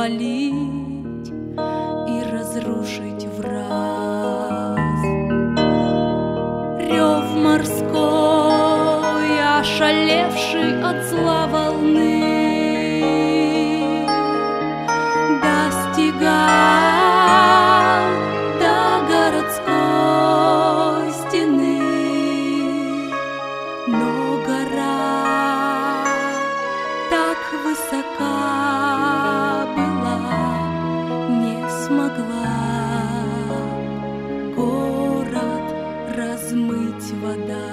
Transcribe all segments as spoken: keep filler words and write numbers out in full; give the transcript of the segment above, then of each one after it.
развалить и разрушить враз. Рев морской, ошалевший от зла волны, достигал до городской стены, но гора так высока была, не смогла город размыть вода.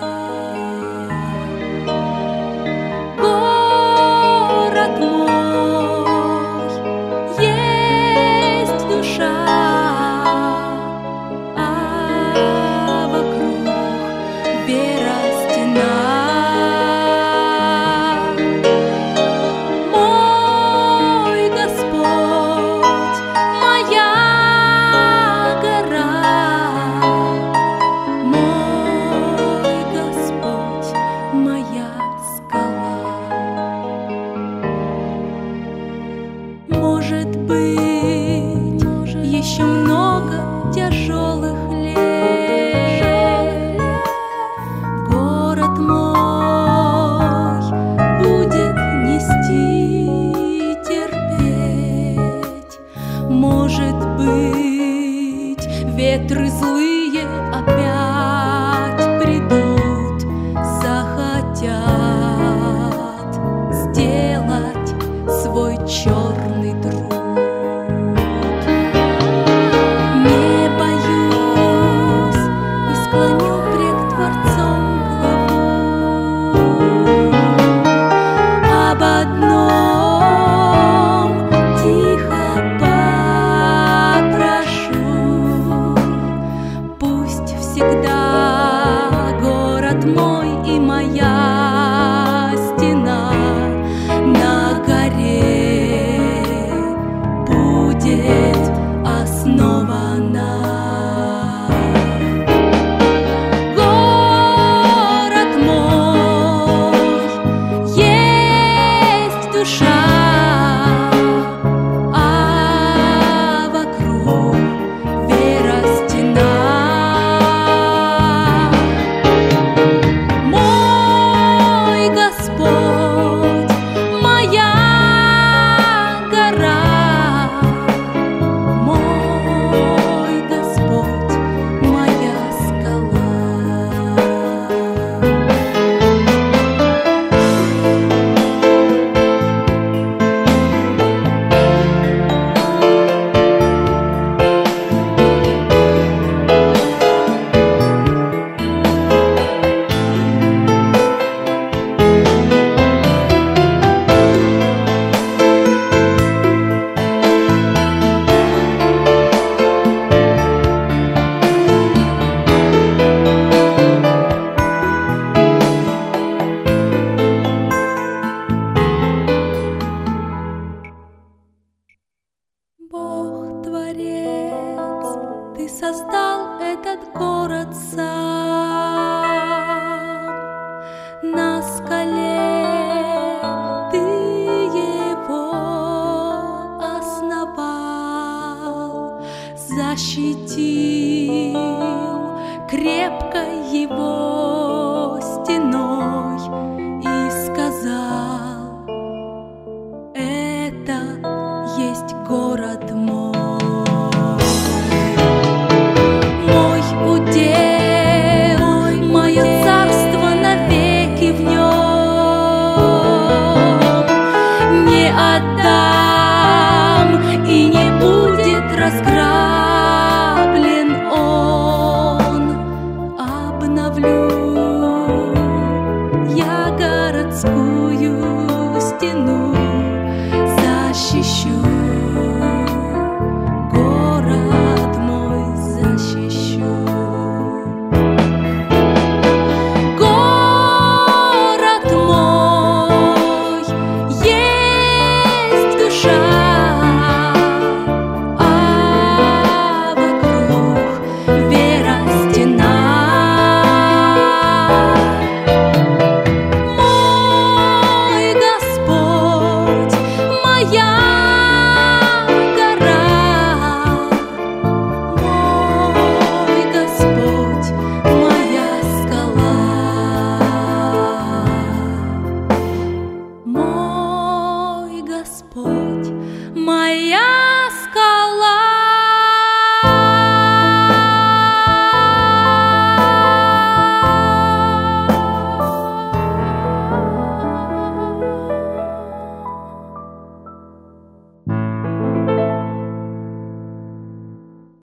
Город мой, есть душа, а вокруг вера стена. Мой Господь, моя гора, мой Господь, моя скала. Может быть, еще много тяжелых лет город мой будет нести, терпеть. Может быть, ветры злые опять придут, захотят сделать свой черный труд. Не боюсь и склоню пред Творцом главу. Об одном тихо попрошу: пусть всегда город мой и моя стена на горе будет основана. Город мой, есть душа, а вокруг вера стена. Мой Господь, моя гора, мой Господь, моя скала. Бог Творец, Ты создал этот город сам. На скале Ты его основал, защитил крепко его стеной и сказал: это есть город мой. Мой удел, мое царство навеки в нем. Не отдам, и не будет разграб.